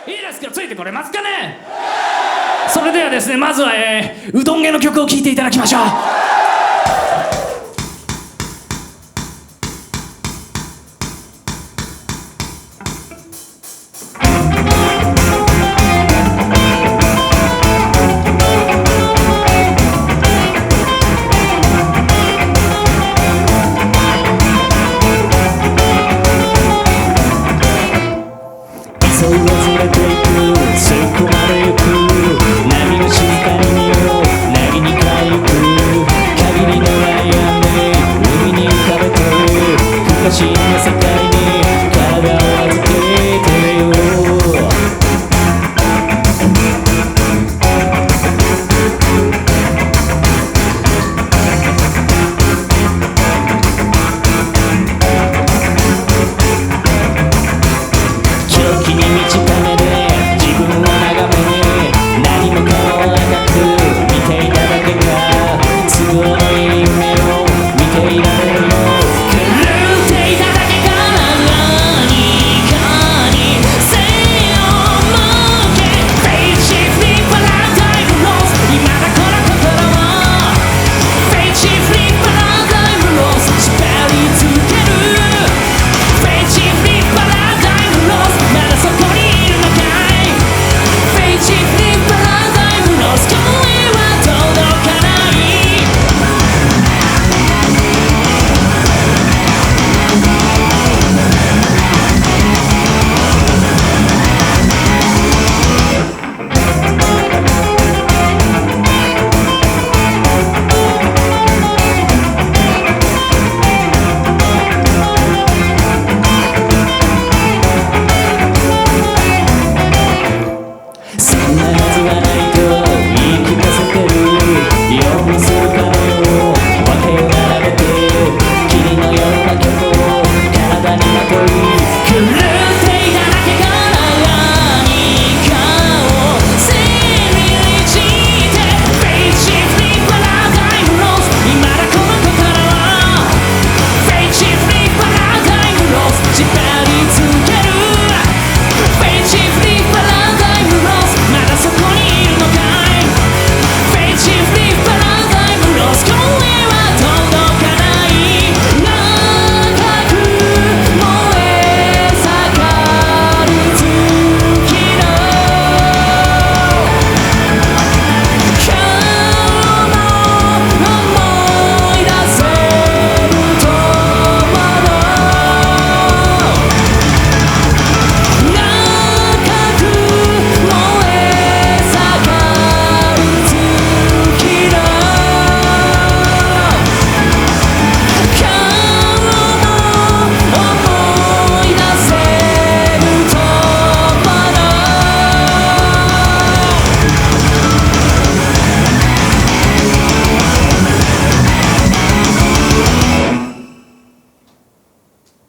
いいですけどついてこれますかね。それではですね、まずはうどんげの曲を聴いていただきましょう。 そう忘れていくそこまで行く波の静かに身をなぎにかゆく限りの悩み海に浮かべて不可侵な世界に体を預けてよ狂気に満ちた